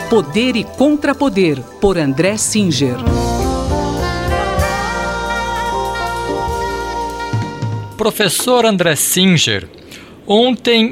Poder e Contrapoder, por André Singer. Professor André Singer, ontem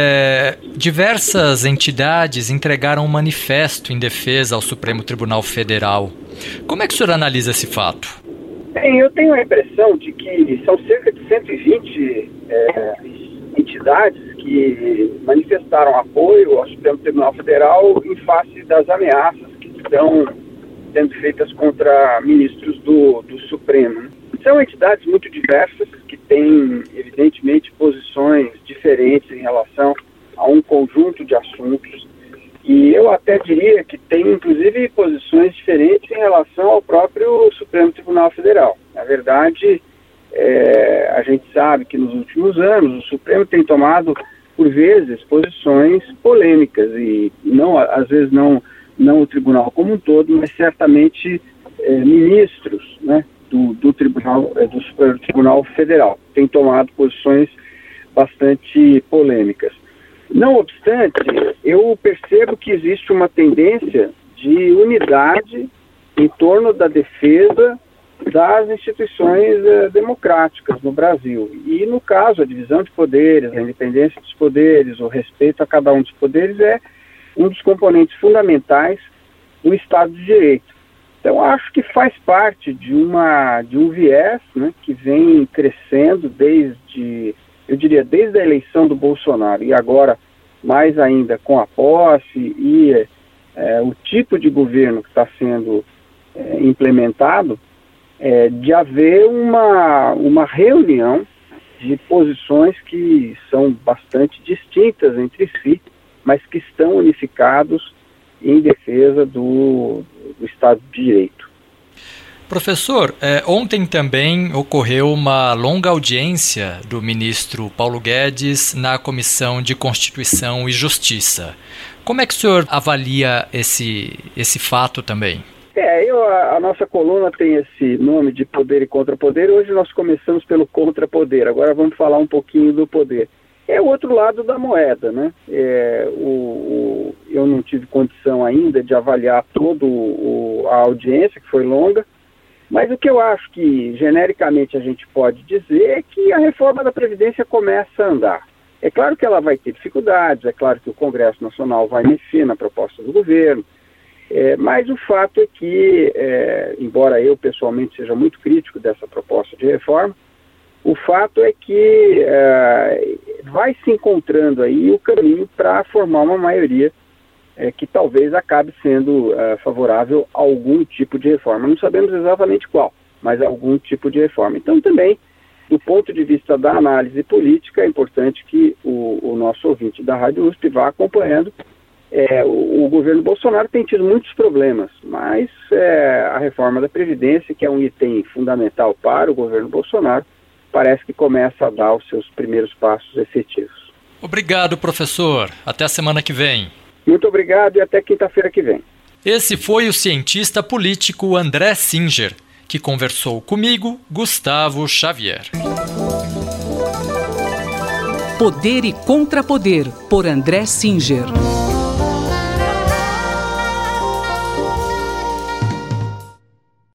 diversas entidades entregaram um manifesto em defesa ao Supremo Tribunal Federal. Como é que o senhor analisa esse fato? Bem, eu tenho a impressão de que são cerca de 120 entidades que manifestaram apoio ao Supremo Tribunal Federal em face das ameaças que estão sendo feitas contra ministros do Supremo. São entidades muito diversas, que têm, evidentemente, posições diferentes em relação a um conjunto de assuntos. E eu até diria que tem, inclusive, posições diferentes em relação ao próprio Supremo Tribunal Federal. Na verdade, a gente sabe que nos últimos anos o Supremo tem tomado, por vezes, posições polêmicas, e não, às vezes não o tribunal como um todo, mas certamente ministros, né, do Supremo Tribunal Federal tem tomado posições bastante polêmicas. Não obstante, eu percebo que existe uma tendência de unidade em torno da defesa das instituições democráticas no Brasil. E, no caso, a divisão de poderes, a independência dos poderes, o respeito a cada um dos poderes é um dos componentes fundamentais do Estado de Direito. Então, acho que faz parte de um viés, né, que vem crescendo desde a eleição do Bolsonaro e agora mais ainda com a posse e o tipo de governo que está sendo implementado, de haver uma reunião de posições que são bastante distintas entre si, mas que estão unificados em defesa do Estado de Direito. Professor, ontem também ocorreu uma longa audiência do ministro Paulo Guedes na Comissão de Constituição e Justiça. Como é que o senhor avalia esse fato também? A nossa coluna tem esse nome de Poder e Contrapoder. Hoje nós começamos pelo contrapoder, agora vamos falar um pouquinho do poder. É o outro lado da moeda, né? Eu não tive condição ainda de avaliar toda a audiência, que foi longa, mas o que eu acho que genericamente a gente pode dizer é que a reforma da Previdência começa a andar. É claro que ela vai ter dificuldades, é claro que o Congresso Nacional vai mexer na proposta do governo, mas o fato é que, embora eu pessoalmente seja muito crítico dessa proposta de reforma, o fato é que vai se encontrando aí o caminho para formar uma maioria que talvez acabe sendo favorável a algum tipo de reforma. Não sabemos exatamente qual, mas algum tipo de reforma. Então também, do ponto de vista da análise política, é importante que o nosso ouvinte da Rádio USP vá acompanhando. O governo Bolsonaro tem tido muitos problemas, mas a reforma da Previdência, que é um item fundamental para o governo Bolsonaro, parece que começa a dar os seus primeiros passos efetivos. Obrigado, professor. Até a semana que vem. Muito obrigado e até quinta-feira que vem. Esse foi o cientista político André Singer, que conversou comigo, Gustavo Xavier. Poder e Contrapoder, por André Singer.